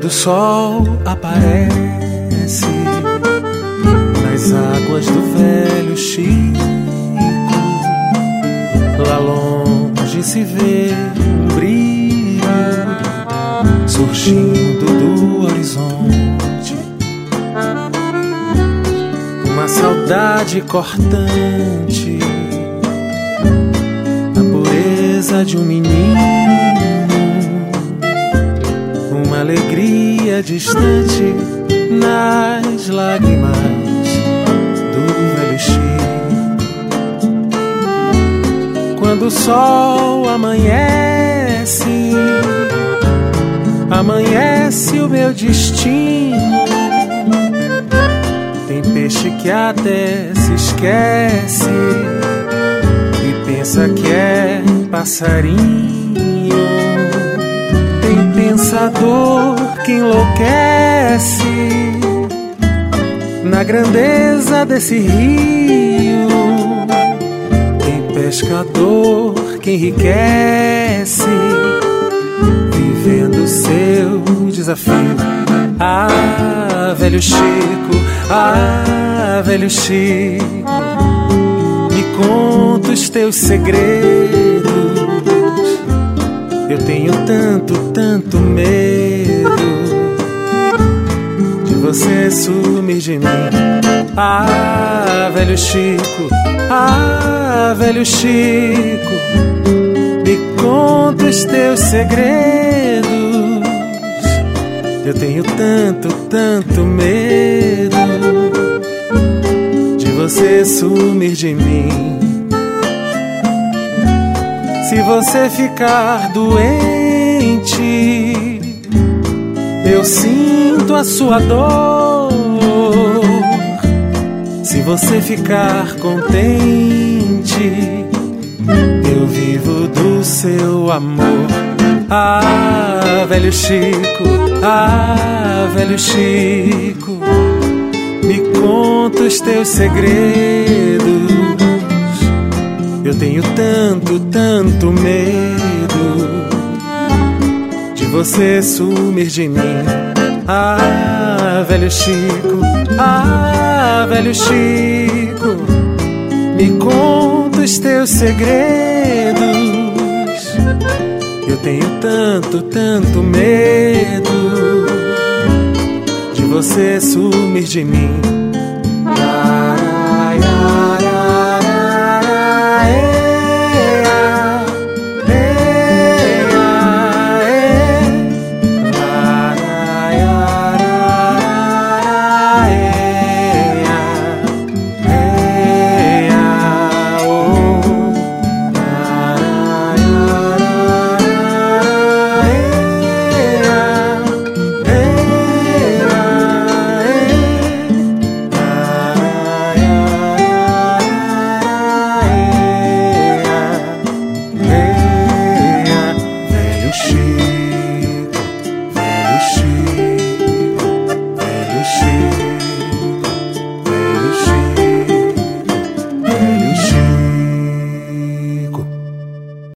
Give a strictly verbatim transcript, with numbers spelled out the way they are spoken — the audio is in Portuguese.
Quando o sol aparece nas águas do velho Chico, lá longe se vê um brilho surgindo do horizonte, uma saudade cortante, a pureza de um menino, uma alegria distante nas lágrimas do velho Chico. Quando o sol amanhece, amanhece o meu destino. Tem peixe que até se esquece e pensa que é passarinho. Tem pensador que enlouquece na grandeza desse rio. Tem pescador que enriquece vivendo seu desafio. Ah, velho Chico, ah, velho Chico, me conta os teus segredos. Eu tenho tanto, tanto medo de você sumir de mim. Ah, velho Chico, ah, velho Chico, me conta os teus segredos. Eu tenho tanto, tanto medo de você sumir de mim. Se você ficar doente, eu sinto a sua dor. Se você ficar contente, eu vivo do seu amor. Ah, velho Chico, ah, velho Chico, me conta os teus segredos. Eu tenho tanto, tanto medo de você sumir de mim. Ah, velho Chico, ah, velho Chico, me conta os teus segredos. Eu tenho tanto, tanto medo de você sumir de mim.